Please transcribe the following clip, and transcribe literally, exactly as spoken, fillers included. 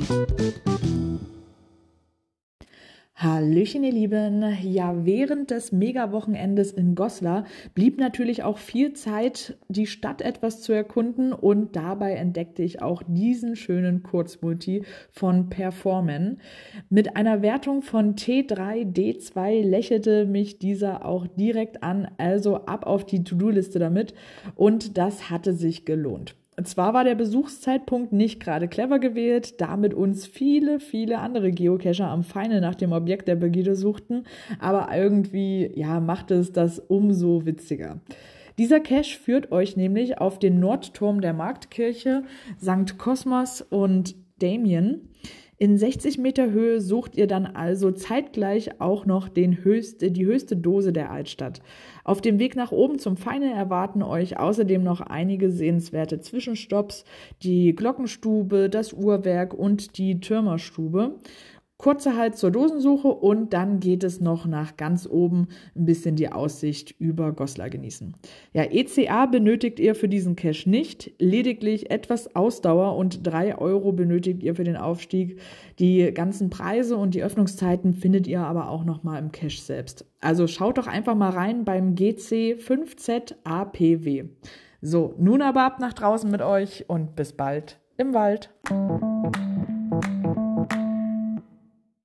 Hallöchen, ihr Lieben. Ja, während des Mega-Wochenendes in Goslar blieb natürlich auch viel Zeit, die Stadt etwas zu erkunden, und dabei entdeckte ich auch diesen schönen Kurzmulti von Performen. Mit einer Wertung von T drei D zwei lächelte mich dieser auch direkt an, also ab auf die To-Do-Liste damit, und das hatte sich gelohnt. Zwar war der Besuchszeitpunkt nicht gerade clever gewählt, da mit uns viele, viele andere Geocacher am Feine nach dem Objekt der Begierde suchten, aber irgendwie, ja, machte es das umso witziger. Dieser Cache führt euch nämlich auf den Nordturm der Marktkirche Sankt Kosmas und Damien. In sechzig Meter Höhe sucht ihr dann also zeitgleich auch noch den höchste, die höchste Dose der Altstadt. Auf dem Weg nach oben zum Feine erwarten euch außerdem noch einige sehenswerte Zwischenstopps, die Glockenstube, das Uhrwerk und die Türmerstube. Kurzer Halt zur Dosensuche und dann geht es noch nach ganz oben ein bisschen die Aussicht über Goslar genießen. Ja, E C A benötigt ihr für diesen Cache nicht, lediglich etwas Ausdauer und drei Euro benötigt ihr für den Aufstieg. Die ganzen Preise und die Öffnungszeiten findet ihr aber auch nochmal im Cache selbst. Also schaut doch einfach mal rein beim G C fünf Z A P W. So, nun aber ab nach draußen mit euch und bis bald im Wald.